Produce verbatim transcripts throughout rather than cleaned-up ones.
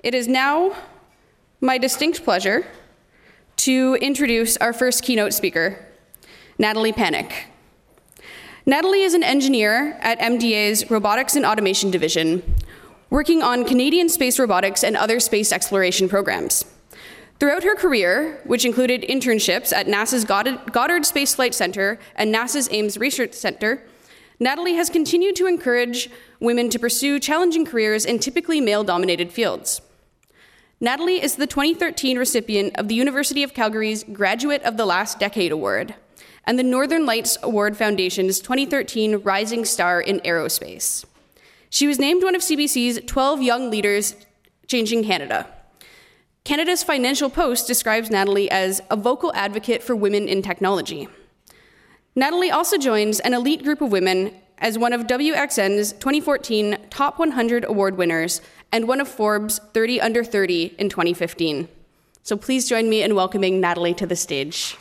It is now my distinct pleasure to introduce our first keynote speaker, Natalie Panek. Natalie is an engineer at M D A's Robotics and Automation Division, working on Canadian space robotics and other space exploration programs. Throughout her career, which included internships at NASA's Goddard Space Flight Center and NASA's Ames Research Center, Natalie has continued to encourage women to pursue challenging careers in typically male-dominated fields. Natalie is the twenty thirteen recipient of the University of Calgary's Graduate of the Last Decade Award and the Northern Lights Award Foundation's twenty thirteen Rising Star in Aerospace. She was named one of C B C's twelve Young Leaders Changing Canada. Canada's Financial Post describes Natalie as a vocal advocate for women in technology. Natalie also joins an elite group of women as one of W X N's twenty fourteen Top one hundred Award winners and one of Forbes' thirty under thirty in twenty fifteen. So please join me in welcoming Natalie to the stage.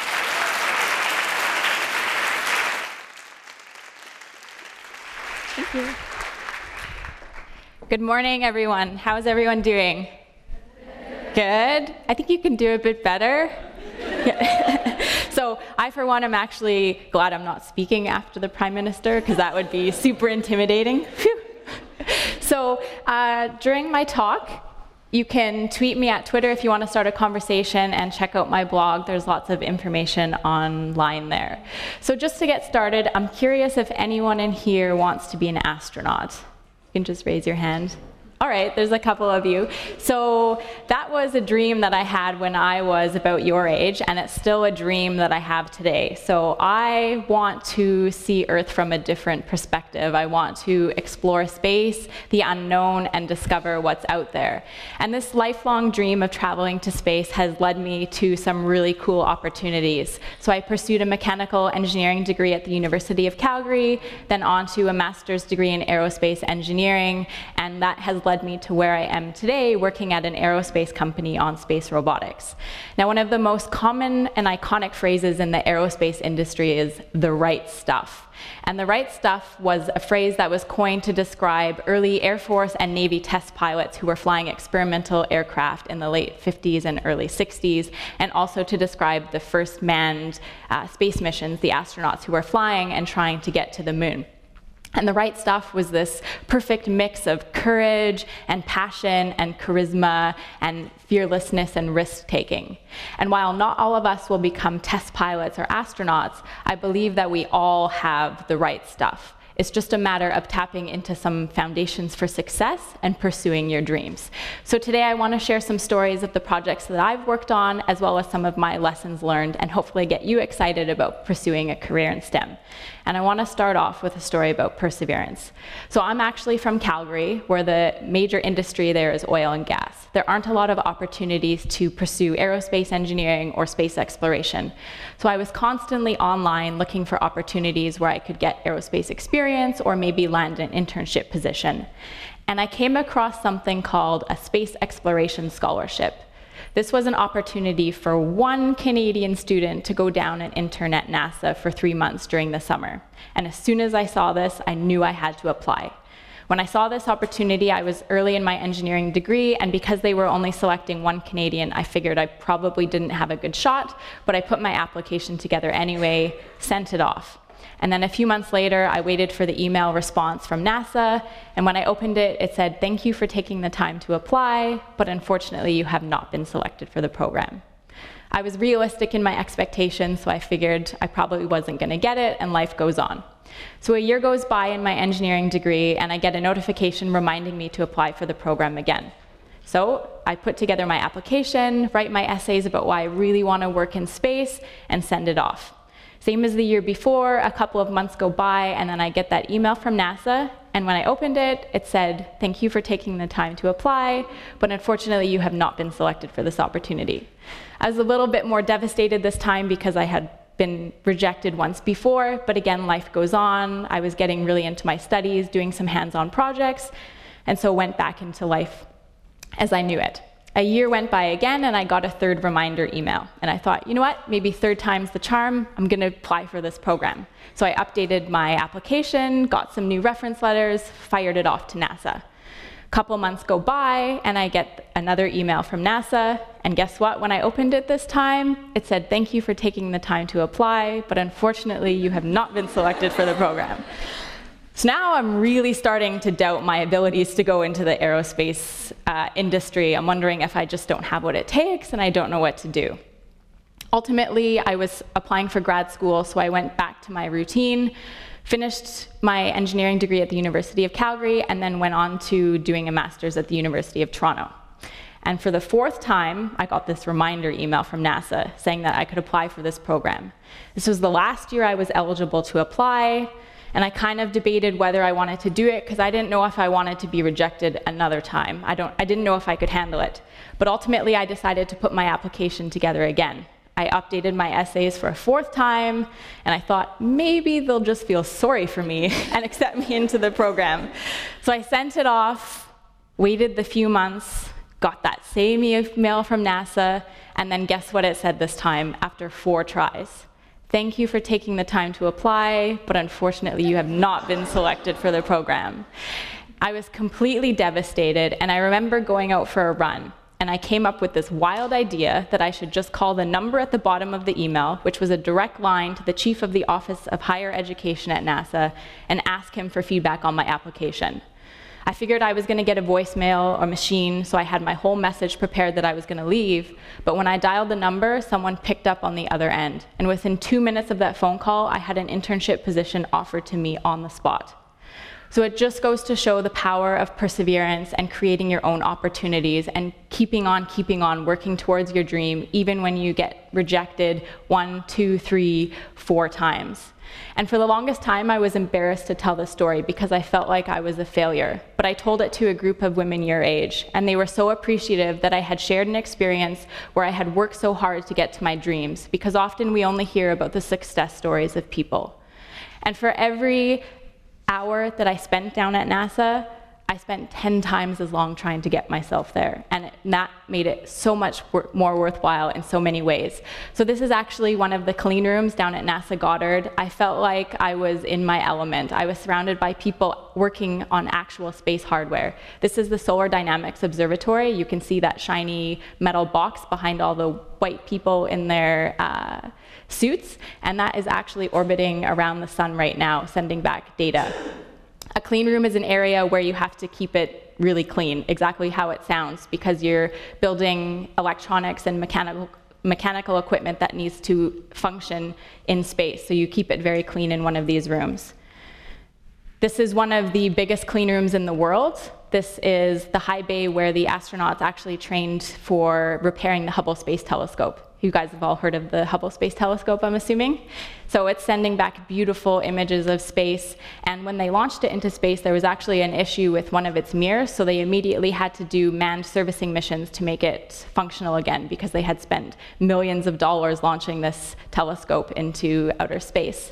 Thank you. Good morning, everyone. How's everyone doing? Good. I think you can do a bit better. So I, for one, am actually glad I'm not speaking after the Prime Minister, because that would be super intimidating. So uh, during my talk, you can tweet me at Twitter if you want to start a conversation, and check out my blog. There's lots of information online there. So just to get started, I'm curious if anyone in here wants to be an astronaut. You can just raise your hand. All right, there's a couple of you. So that was a dream that I had when I was about your age, and it's still a dream that I have today. So I want to see Earth from a different perspective. I want to explore space, the unknown, and discover what's out there. And this lifelong dream of traveling to space has led me to some really cool opportunities. So I pursued a mechanical engineering degree at the University of Calgary, then on to a master's degree in aerospace engineering, and that has led me to where I am today, working at an aerospace company on space robotics. Now, one of the most common and iconic phrases in the aerospace industry is the right stuff. And the right stuff was a phrase that was coined to describe early Air Force and Navy test pilots who were flying experimental aircraft in the late fifties and early sixties, and also to describe the first manned uh, space missions, the astronauts who were flying and trying to get to the moon. And the right stuff was this perfect mix of courage and passion and charisma and fearlessness and risk-taking. And while not all of us will become test pilots or astronauts, I believe that we all have the right stuff. It's just a matter of tapping into some foundations for success and pursuing your dreams. So today I want to share some stories of the projects that I've worked on, as well as some of my lessons learned, and hopefully get you excited about pursuing a career in STEM. And I want to start off with a story about perseverance. So I'm actually from Calgary, where the major industry there is oil and gas. There aren't a lot of opportunities to pursue aerospace engineering or space exploration. So I was constantly online looking for opportunities where I could get aerospace experience or maybe land an internship position. And I came across something called a Space Exploration Scholarship. This was an opportunity for one Canadian student to go down and intern at NASA for three months during the summer. And as soon as I saw this, I knew I had to apply. When I saw this opportunity, I was early in my engineering degree, and because they were only selecting one Canadian, I figured I probably didn't have a good shot, but I put my application together anyway, sent it off. And then a few months later, I waited for the email response from NASA, and when I opened it, it said, "Thank you for taking the time to apply, but unfortunately, you have not been selected for the program." I was realistic in my expectations, so I figured I probably wasn't going to get it, and life goes on. So a year goes by in my engineering degree, and I get a notification reminding me to apply for the program again. So I put together my application, write my essays about why I really want to work in space, and send it off. Same as the year before, a couple of months go by, and then I get that email from NASA, and when I opened it, it said, "Thank you for taking the time to apply, but unfortunately you have not been selected for this opportunity." I was a little bit more devastated this time because I had been rejected once before, but again, life goes on. I was getting really into my studies, doing some hands-on projects, and so went back into life as I knew it. A year went by again, and I got a third reminder email. And I thought, you know what, maybe third time's the charm, I'm gonna apply for this program. So I updated my application, got some new reference letters, fired it off to NASA. A couple months go by, and I get another email from NASA, and guess what? When I opened it this time, it said, "Thank you for taking the time to apply, but unfortunately, you have not been selected for the program." So now I'm really starting to doubt my abilities to go into the aerospace uh, industry. I'm wondering if I just don't have what it takes, and I don't know what to do. Ultimately, I was applying for grad school, so I went back to my routine, finished my engineering degree at the University of Calgary, and then went on to doing a master's at the University of Toronto. And for the fourth time, I got this reminder email from NASA saying that I could apply for this program. This was the last year I was eligible to apply, and I kind of debated whether I wanted to do it because I didn't know if I wanted to be rejected another time. I, don't, I didn't know if I could handle it. But ultimately, I decided to put my application together again. I updated my essays for a fourth time, and I thought maybe they'll just feel sorry for me and accept me into the program. So I sent it off, waited the few months, got that same email from NASA, and then guess what it said this time after four tries? "Thank you for taking the time to apply, but unfortunately you have not been selected for the program." I was completely devastated, and I remember going out for a run. And I came up with this wild idea that I should just call the number at the bottom of the email, which was a direct line to the chief of the Office of Higher Education at NASA, and ask him for feedback on my application. I figured I was going to get a voicemail or machine, so I had my whole message prepared that I was going to leave. But when I dialed the number, someone picked up on the other end. And within two minutes of that phone call, I had an internship position offered to me on the spot. So it just goes to show the power of perseverance and creating your own opportunities and keeping on, keeping on, working towards your dream, even when you get rejected one, two, three, four times. And for the longest time, I was embarrassed to tell this story because I felt like I was a failure. But I told it to a group of women your age, and they were so appreciative that I had shared an experience where I had worked so hard to get to my dreams, because often we only hear about the success stories of people. And for every hour that I spent down at NASA, I spent ten times as long trying to get myself there. And it, that made it so much wor- more worthwhile in so many ways. So this is actually one of the clean rooms down at NASA Goddard. I felt like I was in my element. I was surrounded by people working on actual space hardware. This is the Solar Dynamics Observatory. You can see that shiny metal box behind all the white people in their uh, suits, and that is actually orbiting around the sun right now, sending back data. A clean room is an area where you have to keep it really clean, exactly how it sounds, because you're building electronics and mechanical, mechanical equipment that needs to function in space, so you keep it very clean in one of these rooms. This is one of the biggest clean rooms in the world. This is the high bay where the astronauts actually trained for repairing the Hubble Space Telescope. You guys have all heard of the Hubble Space Telescope, I'm assuming. So it's sending back beautiful images of space. And when they launched it into space, there was actually an issue with one of its mirrors, so they immediately had to do manned servicing missions to make it functional again, because they had spent millions of dollars launching this telescope into outer space.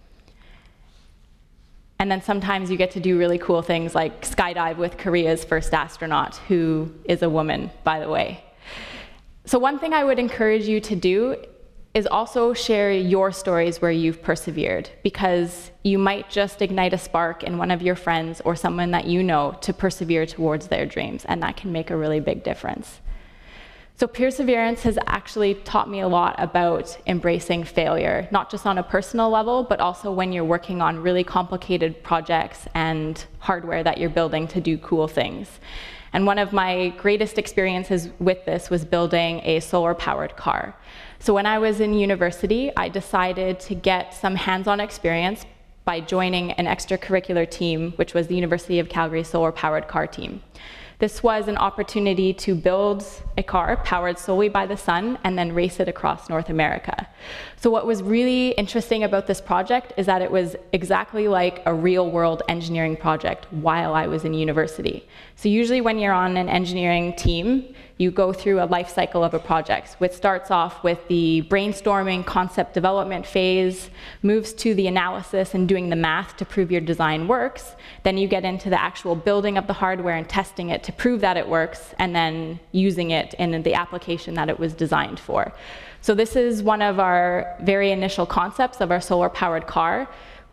And then sometimes you get to do really cool things like skydive with Korea's first astronaut, who is a woman, by the way. So one thing I would encourage you to do is also share your stories where you've persevered, because you might just ignite a spark in one of your friends or someone that you know to persevere towards their dreams, and that can make a really big difference. So perseverance has actually taught me a lot about embracing failure, not just on a personal level, but also when you're working on really complicated projects and hardware that you're building to do cool things. And one of my greatest experiences with this was building a solar-powered car. So when I was in university, I decided to get some hands-on experience by joining an extracurricular team, which was the University of Calgary solar-powered car team. This was an opportunity to build a car powered solely by the sun and then race it across North America. So what was really interesting about this project is that it was exactly like a real-world engineering project while I was in university. So usually when you're on an engineering team, you go through a life cycle of a project, which starts off with the brainstorming concept development phase, moves to the analysis and doing the math to prove your design works. Then you get into the actual building of the hardware and testing it to prove that it works, and then using it in the application that it was designed for. So this is one of our very initial concepts of our solar-powered car.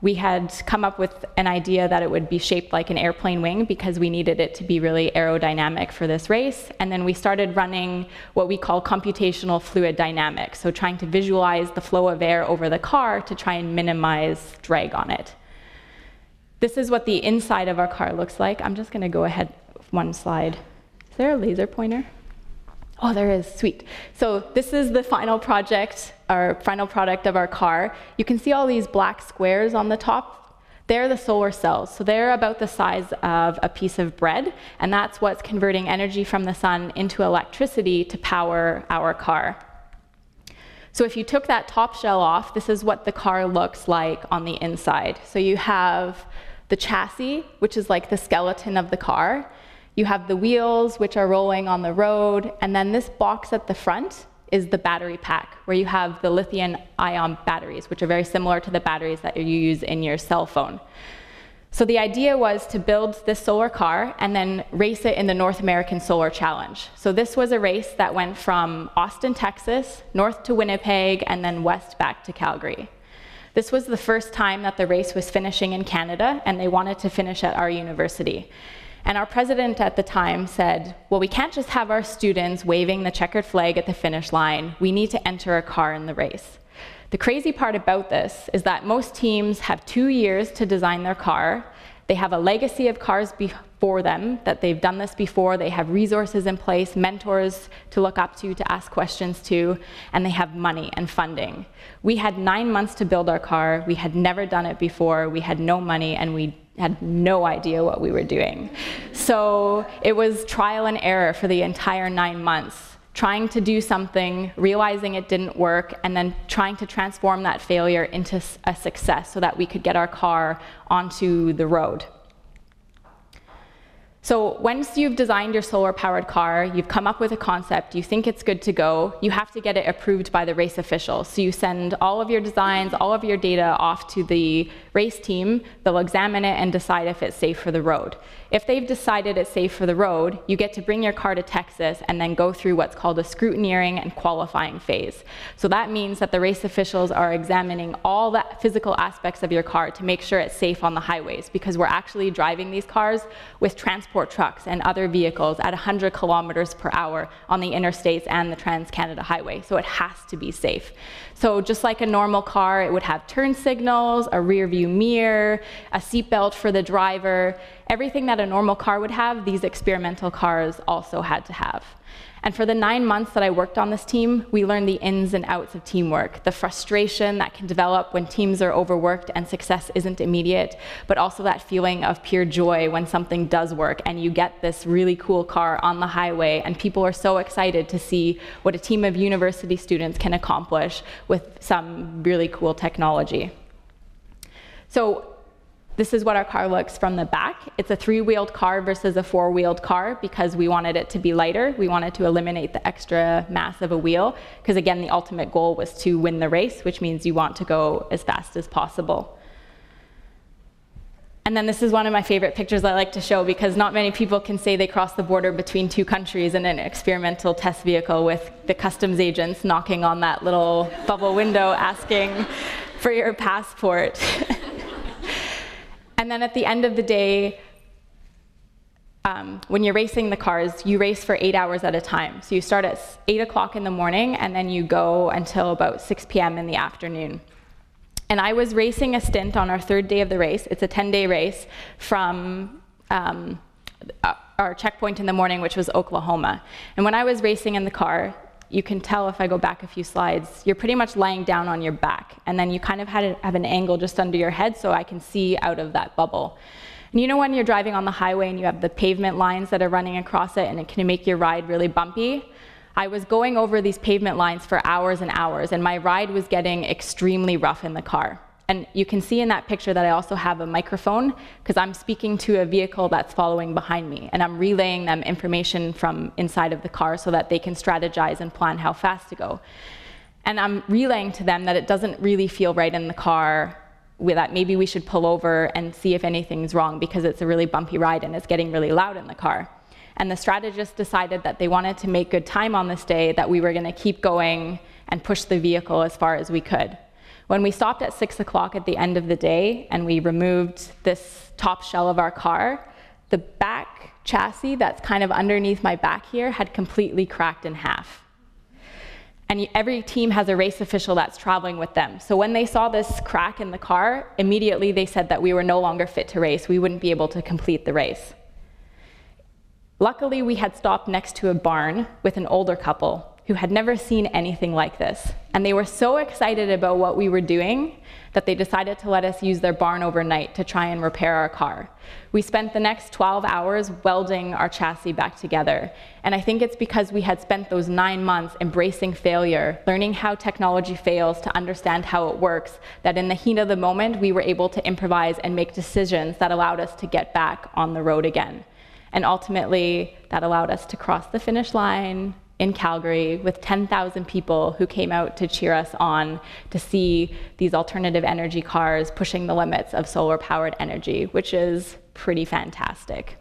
we had come up with an idea that it would be shaped like an airplane wing because we needed it to be really aerodynamic for this race. And then we started running what we call computational fluid dynamics, so trying to visualize the flow of air over the car to try and minimize drag on it. This is what the inside of our car looks like. I'm just going to go ahead one slide. Is there a laser pointer? Oh, there is, sweet. So this is the final project, our final product of our car. You can see all these black squares on the top. They're the solar cells. So they're about the size of a piece of bread, and that's what's converting energy from the sun into electricity to power our car. So if you took that top shell off, this is what the car looks like on the inside. So you have the chassis, which is like the skeleton of the car. You have the wheels, which are rolling on the road, and then this box at the front is the battery pack, where you have the lithium-ion batteries, which are very similar to the batteries that you use in your cell phone. So the idea was to build this solar car and then race it in the North American Solar Challenge. So this was a race that went from Austin, Texas, north to Winnipeg, and then west back to Calgary. This was the first time that the race was finishing in Canada, and they wanted to finish at our university. And our president at the time said, well, we can't just have our students waving the checkered flag at the finish line. We need to enter a car in the race. The crazy part about this is that most teams have two years to design their car. They have a legacy of cars before them, that they've done this before. They have resources in place, mentors to look up to, to ask questions to, and they have money and funding. We had nine months to build our car. We had never done it before. We had no money, and we had no idea what we were doing. So it was trial and error for the entire nine months, trying to do something, realizing it didn't work, and then trying to transform that failure into a success so that we could get our car onto the road. So once you've designed your solar-powered car, you've come up with a concept, you think it's good to go, you have to get it approved by the race officials. So you send all of your designs, all of your data off to the race team. They'll examine it and decide if it's safe for the road. If they've decided it's safe for the road, you get to bring your car to Texas and then go through what's called a scrutineering and qualifying phase. So that means that the race officials are examining all the physical aspects of your car to make sure it's safe on the highways, because we're actually driving these cars with transport trucks and other vehicles at one hundred kilometers per hour on the interstates and the Trans-Canada Highway, so it has to be safe. So just like a normal car, it would have turn signals, a rear view mirror, a seatbelt for the driver. Everything that a normal car would have, these experimental cars also had to have. And for the nine months that I worked on this team, we learned the ins and outs of teamwork, the frustration that can develop when teams are overworked and success isn't immediate, but also that feeling of pure joy when something does work and you get this really cool car on the highway and people are so excited to see what a team of university students can accomplish with some really cool technology. So this is what our car looks from the back. It's a three-wheeled car versus a four-wheeled car because we wanted it to be lighter. We wanted to eliminate the extra mass of a wheel because, again, the ultimate goal was to win the race, which means you want to go as fast as possible. And then this is one of my favorite pictures I like to show because not many people can say they crossed the border between two countries in an experimental test vehicle with the customs agents knocking on that little bubble window asking for your passport. And then at the end of the day, um, when you're racing the cars, you race for eight hours at a time. So you start at eight o'clock in the morning, and then you go until about six p m in the afternoon. And I was racing a stint on our third day of the race. It's a ten-day race from um, our checkpoint in the morning, which was Oklahoma. And when I was racing in the car, you can tell if I go back a few slides, you're pretty much lying down on your back. And then you kind of had have an angle just under your head so I can see out of that bubble. And you know when you're driving on the highway and you have the pavement lines that are running across it and it can make your ride really bumpy? I was going over these pavement lines for hours and hours, and my ride was getting extremely rough in the car. And you can see in that picture that I also have a microphone because I'm speaking to a vehicle that's following behind me, and I'm relaying them information from inside of the car so that they can strategize and plan how fast to go. And I'm relaying to them that it doesn't really feel right in the car, that maybe we should pull over and see if anything's wrong because it's a really bumpy ride and it's getting really loud in the car. And the strategists decided that they wanted to make good time on this day, that we were going to keep going and push the vehicle as far as we could. When we stopped at six o'clock at the end of the day and we removed this top shell of our car, the back chassis that's kind of underneath my back here had completely cracked in half. And every team has a race official that's traveling with them. So when they saw this crack in the car, immediately they said that we were no longer fit to race. We wouldn't be able to complete the race. Luckily, we had stopped next to a barn with an older couple who had never seen anything like this. And they were so excited about what we were doing that they decided to let us use their barn overnight to try and repair our car. We spent the next twelve hours welding our chassis back together. And I think it's because we had spent those nine months embracing failure, learning how technology fails to understand how it works, that in the heat of the moment, we were able to improvise and make decisions that allowed us to get back on the road again. And ultimately, that allowed us to cross the finish line in Calgary with ten thousand people who came out to cheer us on to see these alternative energy cars pushing the limits of solar-powered energy, which is pretty fantastic.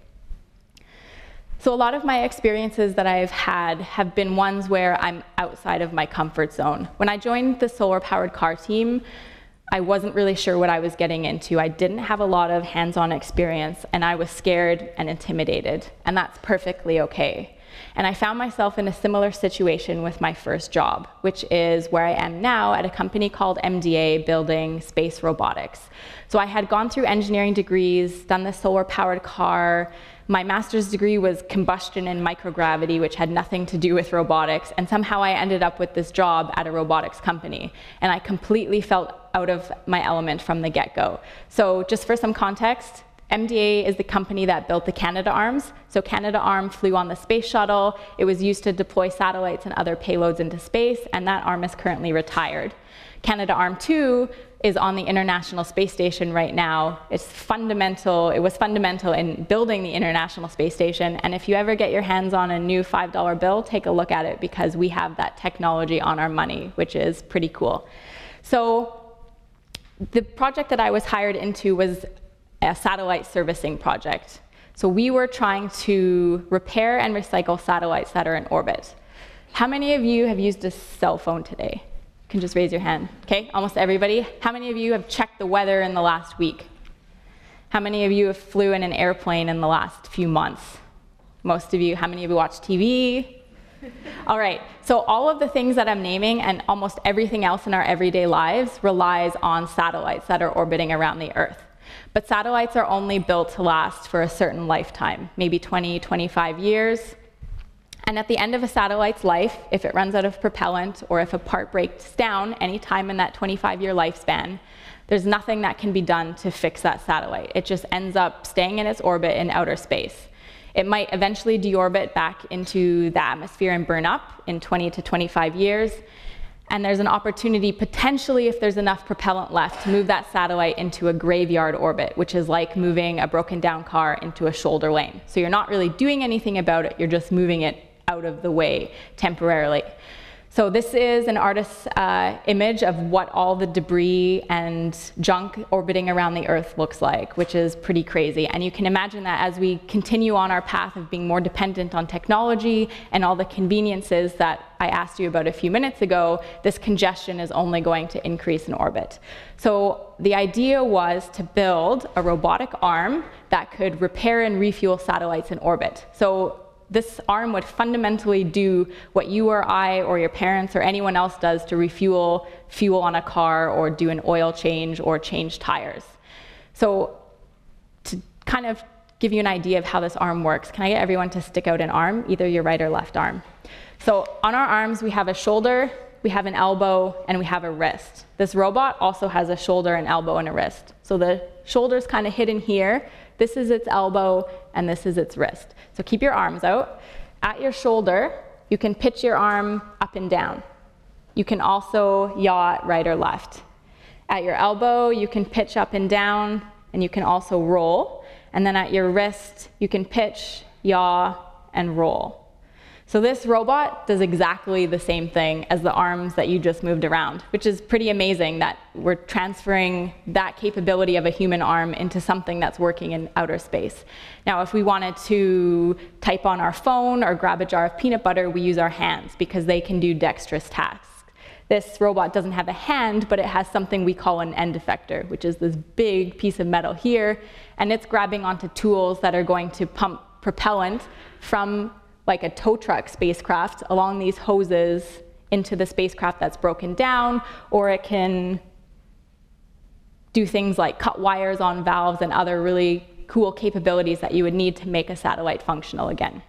So a lot of my experiences that I've had have been ones where I'm outside of my comfort zone. When I joined the solar-powered car team, I wasn't really sure what I was getting into. I didn't have a lot of hands-on experience, and I was scared and intimidated, and that's perfectly okay. And I found myself in a similar situation with my first job, which is where I am now at a company called M D A building space robotics. So I had gone through engineering degrees, done the solar-powered car. My master's degree was combustion and microgravity, which had nothing to do with robotics. And somehow I ended up with this job at a robotics company. And I completely felt out of my element from the get-go. So just for some context, M D A is the company that built the Canadarms. So Canadarm flew on the space shuttle. It was used to deploy satellites and other payloads into space, and that arm is currently retired. Canadarm two is on the International Space Station right now. It's fundamental, it was fundamental in building the International Space Station, and if you ever get your hands on a new five dollar bill, take a look at it because we have that technology on our money, which is pretty cool. So the project that I was hired into was a satellite servicing project. So we were trying to repair and recycle satellites that are in orbit. How many of you have used a cell phone today? You can just raise your hand. Okay, almost everybody. How many of you have checked the weather in the last week? How many of you have flew in an airplane in the last few months? Most of you. How many of you watch T V? All right, so all of the things that I'm naming and almost everything else in our everyday lives relies on satellites that are orbiting around the Earth. But satellites are only built to last for a certain lifetime, maybe twenty, twenty-five years. And at the end of a satellite's life, if it runs out of propellant or if a part breaks down any time in that twenty-five year lifespan, there's nothing that can be done to fix that satellite. It just ends up staying in its orbit in outer space. It might eventually deorbit back into the atmosphere and burn up in twenty to twenty-five years. And there's an opportunity, potentially, if there's enough propellant left, to move that satellite into a graveyard orbit, which is like moving a broken down car into a shoulder lane. So you're not really doing anything about it, you're just moving it out of the way temporarily. So this is an artist's uh, image of what all the debris and junk orbiting around the Earth looks like, which is pretty crazy. And you can imagine that as we continue on our path of being more dependent on technology and all the conveniences that I asked you about a few minutes ago, this congestion is only going to increase in orbit. So the idea was to build a robotic arm that could repair and refuel satellites in orbit. So this arm would fundamentally do what you or I or your parents or anyone else does to refuel fuel on a car or do an oil change or change tires. So to kind of give you an idea of how this arm works, can I get everyone to stick out an arm, either your right or left arm? So on our arms, we have a shoulder, we have an elbow, and we have a wrist. This robot also has a shoulder, an elbow, and a wrist. So the shoulder's kind of hidden here. This is its elbow, and this is its wrist. So keep your arms out. At your shoulder, you can pitch your arm up and down. You can also yaw right or left. At your elbow, you can pitch up and down, and you can also roll. And then at your wrist, you can pitch, yaw, and roll. So this robot does exactly the same thing as the arms that you just moved around, which is pretty amazing that we're transferring that capability of a human arm into something that's working in outer space. Now, if we wanted to type on our phone or grab a jar of peanut butter, we use our hands because they can do dexterous tasks. This robot doesn't have a hand, but it has something we call an end effector, which is this big piece of metal here, and it's grabbing onto tools that are going to pump propellant from like a tow truck spacecraft along these hoses into the spacecraft that's broken down, or it can do things like cut wires on valves and other really cool capabilities that you would need to make a satellite functional again.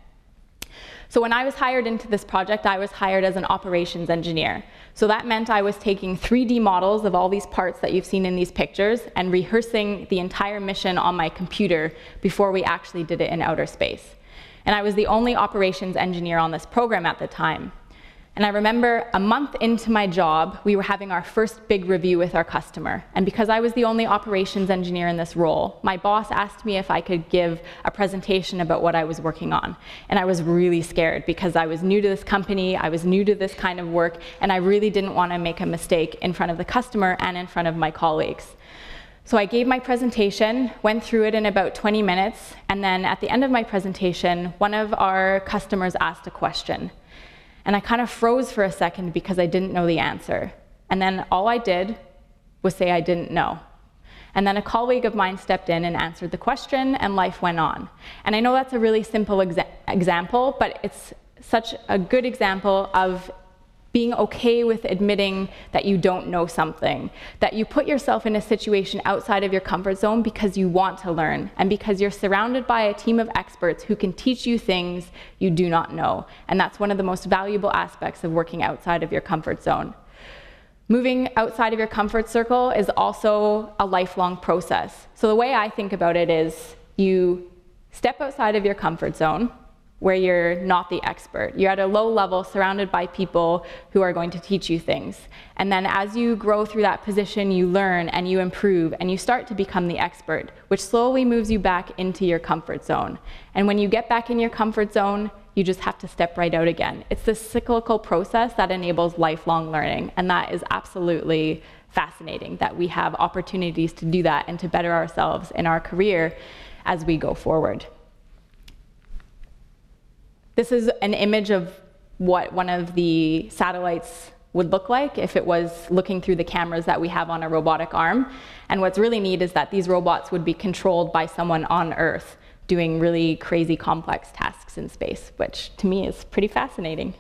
So when I was hired into this project, I was hired as an operations engineer. So that meant I was taking three D models of all these parts that you've seen in these pictures and rehearsing the entire mission on my computer before we actually did it in outer space. And I was the only operations engineer on this program at the time. And I remember a month into my job, we were having our first big review with our customer. And because I was the only operations engineer in this role, my boss asked me if I could give a presentation about what I was working on. And I was really scared because I was new to this company, I was new to this kind of work, and I really didn't want to make a mistake in front of the customer and in front of my colleagues. So I gave my presentation, went through it in about twenty minutes, and then at the end of my presentation, one of our customers asked a question. And I kind of froze for a second because I didn't know the answer. And then all I did was say I didn't know. And then a colleague of mine stepped in and answered the question, and life went on. And I know that's a really simple exa example, but it's such a good example of being okay with admitting that you don't know something, that you put yourself in a situation outside of your comfort zone because you want to learn, and because you're surrounded by a team of experts who can teach you things you do not know. And that's one of the most valuable aspects of working outside of your comfort zone. Moving outside of your comfort circle is also a lifelong process. So the way I think about it is you step outside of your comfort zone, where you're not the expert. You're at a low level surrounded by people who are going to teach you things. And then as you grow through that position, you learn and you improve and you start to become the expert, which slowly moves you back into your comfort zone. And when you get back in your comfort zone, you just have to step right out again. It's this cyclical process that enables lifelong learning, and that is absolutely fascinating that we have opportunities to do that and to better ourselves in our career as we go forward. This is an image of what one of the satellites would look like if it was looking through the cameras that we have on a robotic arm. And what's really neat is that these robots would be controlled by someone on Earth doing really crazy complex tasks in space, which to me is pretty fascinating.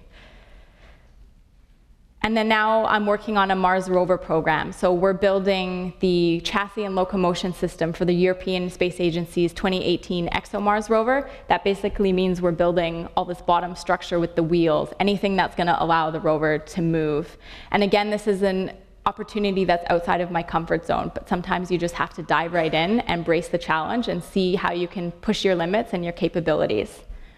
And then now I'm working on a Mars rover program. So we're building the chassis and locomotion system for the European Space Agency's twenty eighteen ExoMars rover. That basically means we're building all this bottom structure with the wheels, anything that's going to allow the rover to move. And again, this is an opportunity that's outside of my comfort zone, but sometimes you just have to dive right in, embrace the challenge, and see how you can push your limits and your capabilities.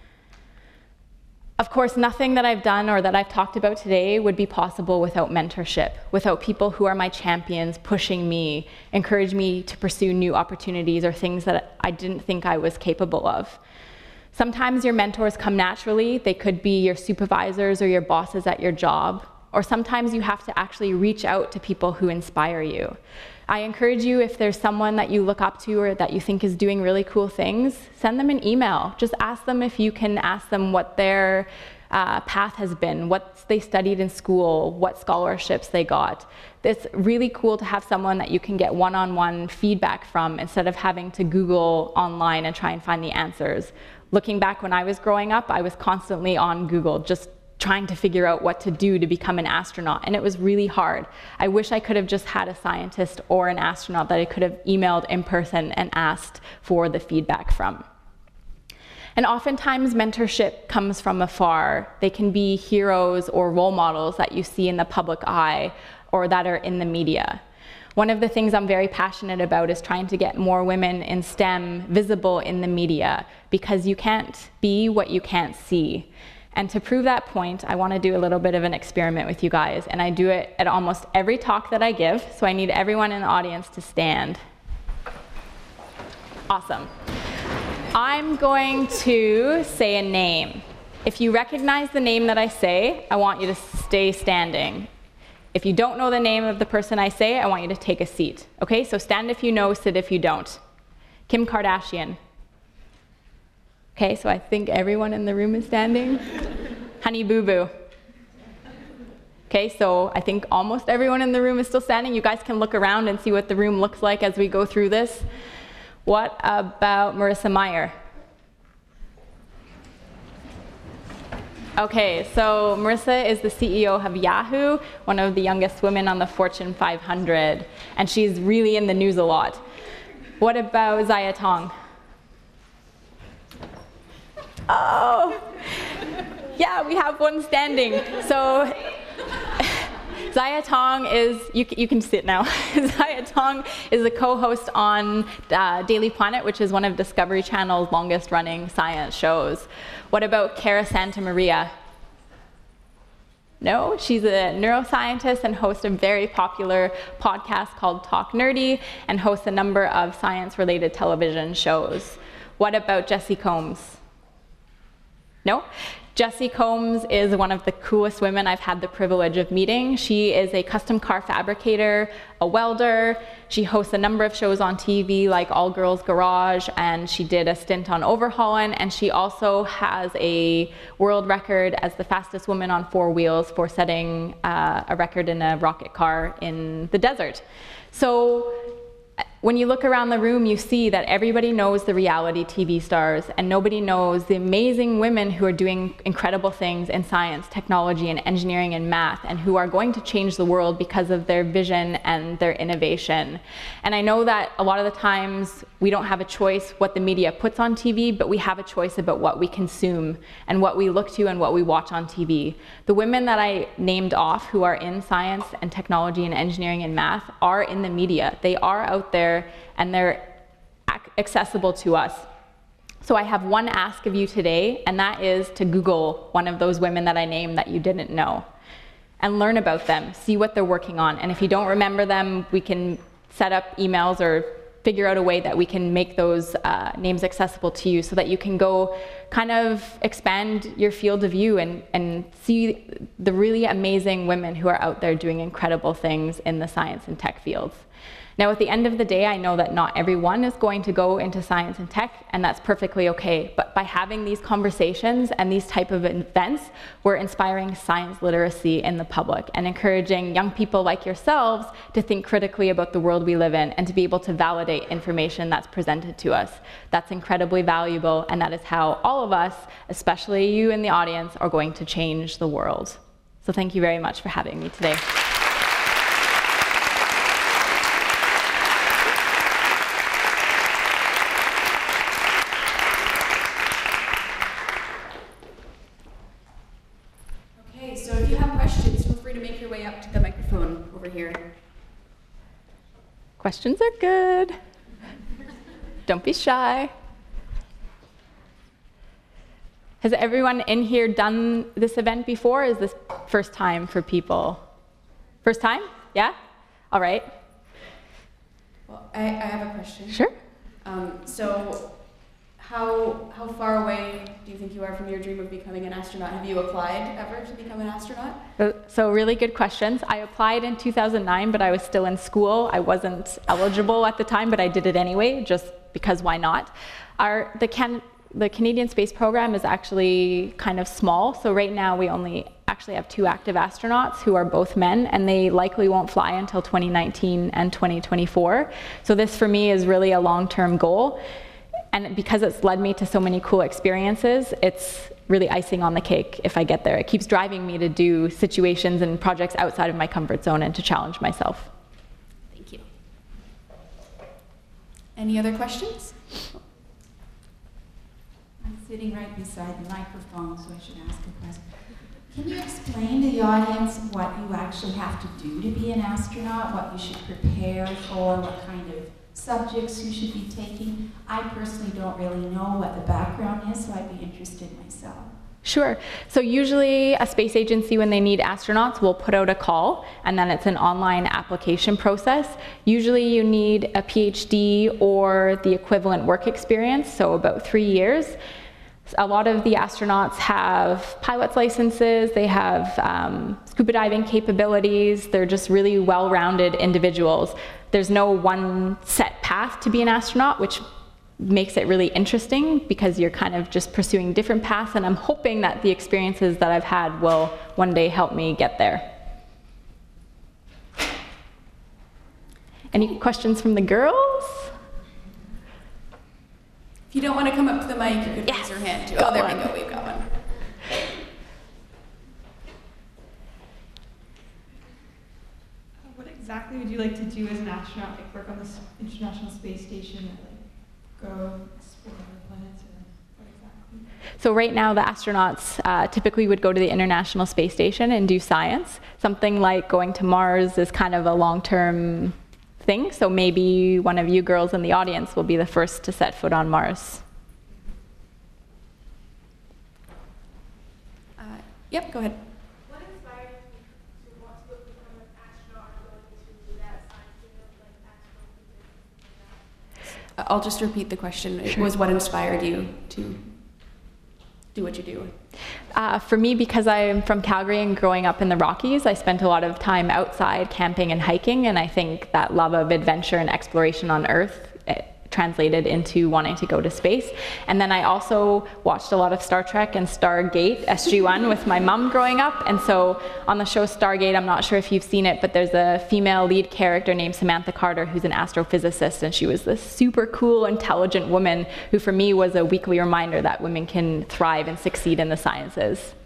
Of course, nothing that I've done or that I've talked about today would be possible without mentorship, without people who are my champions, pushing me, encourage me to pursue new opportunities or things that I didn't think I was capable of. Sometimes your mentors come naturally. They could be your supervisors or your bosses at your job, or sometimes you have to actually reach out to people who inspire you. I encourage you, if there's someone that you look up to or that you think is doing really cool things, send them an email. Just ask them if you can ask them what their uh, path has been, what they studied in school, what scholarships they got. It's really cool to have someone that you can get one-on-one feedback from instead of having to Google online and try and find the answers. Looking back when I was growing up, I was constantly on Google, just trying to figure out what to do to become an astronaut, and it was really hard. I wish I could have just had a scientist or an astronaut that I could have emailed in person and asked for the feedback from. And oftentimes mentorship comes from afar. They can be heroes or role models that you see in the public eye or that are in the media. One of the things I'm very passionate about is trying to get more women in STEM visible in the media, because you can't be what you can't see. And to prove that point, I want to do a little bit of an experiment with you guys, and I do it at almost every talk that I give, so I need everyone in the audience to stand. Awesome. I'm going to say a name. If you recognize the name that I say, I want you to stay standing. If you don't know the name of the person I say, I want you to take a seat. Okay, so stand if you know, sit if you don't. Kim Kardashian. Okay, so I think everyone in the room is standing. Honey Boo Boo. Okay, so I think almost everyone in the room is still standing. You guys can look around and see what the room looks like as we go through this. What about Marissa Mayer? Okay, so Marissa is the C E O of Yahoo, one of the youngest women on the Fortune five hundred, and she's really in the news a lot. What about Zaya Tong? Oh, yeah, we have one standing. So Zaya Tong is, you, you can sit now. Zaya Tong is a co-host on uh, Daily Planet, which is one of Discovery Channel's longest running science shows. What about Cara Santa Maria? No, she's a neuroscientist and hosts a very popular podcast called Talk Nerdy and hosts a number of science-related television shows. What about Jessie Combs? No? Jessie Combs is one of the coolest women I've had the privilege of meeting. She is a custom car fabricator, a welder. She hosts a number of shows on T V like All Girls Garage, and she did a stint on Overhauling, and she also has a world record as the fastest woman on four wheels for setting uh, a record in a rocket car in the desert. So when you look around the room, you see that everybody knows the reality T V stars, and nobody knows the amazing women who are doing incredible things in science, technology, and engineering and math, and who are going to change the world because of their vision and their innovation. And I know that a lot of the times we don't have a choice what the media puts on T V, but we have a choice about what we consume and what we look to and what we watch on T V. The women that I named off who are in science and technology and engineering and math are in the media. They are out there and they're accessible to us. So I have one ask of you today, and that is to Google one of those women that I named that you didn't know and learn about them, see what they're working on. And if you don't remember them, we can set up emails or figure out a way that we can make those uh, names accessible to you so that you can go kind of expand your field of view and, and see the really amazing women who are out there doing incredible things in the science and tech fields. Now, at the end of the day, I know that not everyone is going to go into science and tech, and that's perfectly okay. But by having these conversations and these type of events, we're inspiring science literacy in the public and encouraging young people like yourselves to think critically about the world we live in and to be able to validate information that's presented to us. That's incredibly valuable, and that is how all of us, especially you in the audience, are going to change the world. So thank you very much for having me today. Questions are good. Don't be shy. Has everyone in here done this event before, or is this first time for people? First time? Yeah? All right. Well, I, I have a question. Sure. Um, so how, how far away do you think you are from your dream of becoming an astronaut? Have you applied ever to become an astronaut? So, so really good questions. I applied in two thousand nine, but I was still in school. I wasn't eligible at the time, but I did it anyway, just because why not? Our, the, Can, the Canadian Space Program is actually kind of small, so right now we only actually have two active astronauts who are both men, and they likely won't fly until twenty nineteen and twenty twenty-four. So this for me is really a long-term goal. And because it's led me to so many cool experiences, it's really icing on the cake if I get there. It keeps driving me to do situations and projects outside of my comfort zone and to challenge myself. Thank you. Any other questions? I'm sitting right beside the microphone, so I should ask a question. Can you explain to the audience what you actually have to do to be an astronaut, what you should prepare for, what kind of subjects you should be taking? I personally don't really know what the background is, so I'd be interested myself. Sure. So usually a space agency, when they need astronauts, will put out a call, and then it's an online application process. Usually you need a PhD or the equivalent work experience, so about three years. A lot of the astronauts have pilot's licenses, they have um, scuba diving capabilities, they're just really well-rounded individuals. There's no one set path to be an astronaut, which makes it really interesting because you're kind of just pursuing different paths, and I'm hoping that the experiences that I've had will one day help me get there. Any questions from the girls? If you don't want to come up to the mic, you could Yes. raise your hand too. Got Oh, there one. we go. We've got one. What exactly would you like to do as an astronaut? Like work on the s- International Space Station, or like go explore other planets, or what exactly? So right now, the astronauts uh, typically would go to the International Space Station and do science. Something like going to Mars is kind of a long-term thing. So maybe one of you girls in the audience will be the first to set foot on Mars. Uh, yep, go ahead. What inspired you to want to become an astronaut or go into that science field, like astrophysics? Uh, I'll just repeat the question. It was what inspired you to do what you do? Uh, for me, because I'm from Calgary and growing up in the Rockies, I spent a lot of time outside camping and hiking, and I think that love of adventure and exploration on Earth it translated into wanting to go to space. And then I also watched a lot of Star Trek and Stargate S G one with my mom growing up, and so on the show Stargate, I'm not sure if you've seen it, but there's a female lead character named Samantha Carter who's an astrophysicist, and she was this super cool, intelligent woman who for me was a weekly reminder that women can thrive and succeed in the sciences.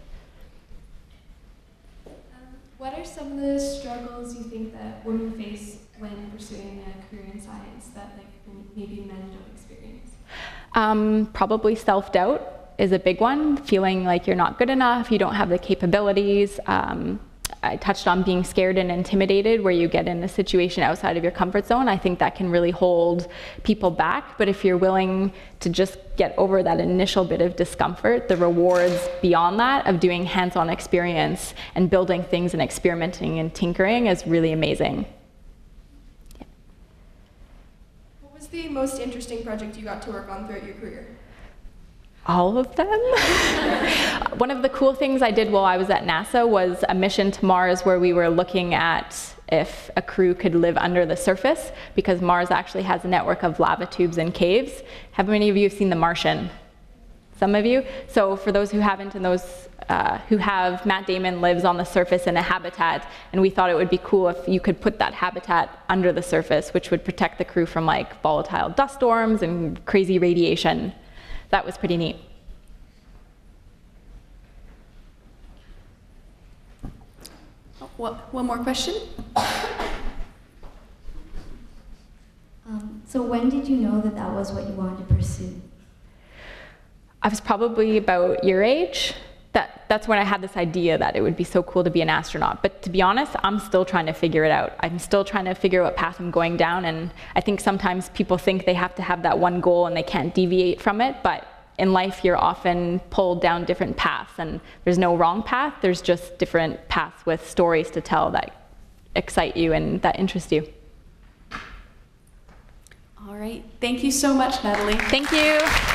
Um, what are some of the struggles you think that women face when pursuing a career in science that like maybe men don't experience? Um, probably self-doubt is a big one, feeling like you're not good enough, you don't have the capabilities. Um, I touched on being scared and intimidated, where you get in a situation outside of your comfort zone. I think that can really hold people back, but if you're willing to just get over that initial bit of discomfort, the rewards beyond that of doing hands-on experience and building things and experimenting and tinkering is really amazing. What was the most interesting project you got to work on throughout your career? All of them. One of the cool things I did while I was at NASA was a mission to Mars where we were looking at if a crew could live under the surface, because Mars actually has a network of lava tubes and caves. How many of you have seen The Martian? Some of you? So for those who haven't and those uh, who have, Matt Damon lives on the surface in a habitat, and we thought it would be cool if you could put that habitat under the surface, which would protect the crew from like volatile dust storms and crazy radiation. That was pretty neat. Oh, well, one more question. Um, so when did you know that that was what you wanted to pursue? I was probably about your age. That, that's when I had this idea that it would be so cool to be an astronaut. But to be honest, I'm still trying to figure it out. I'm still trying to figure out what path I'm going down. And I think sometimes people think they have to have that one goal and they can't deviate from it. But in life, you're often pulled down different paths. And there's no wrong path. There's just different paths with stories to tell that excite you and that interest you. All right. Thank you so much, Natalie. Thank you.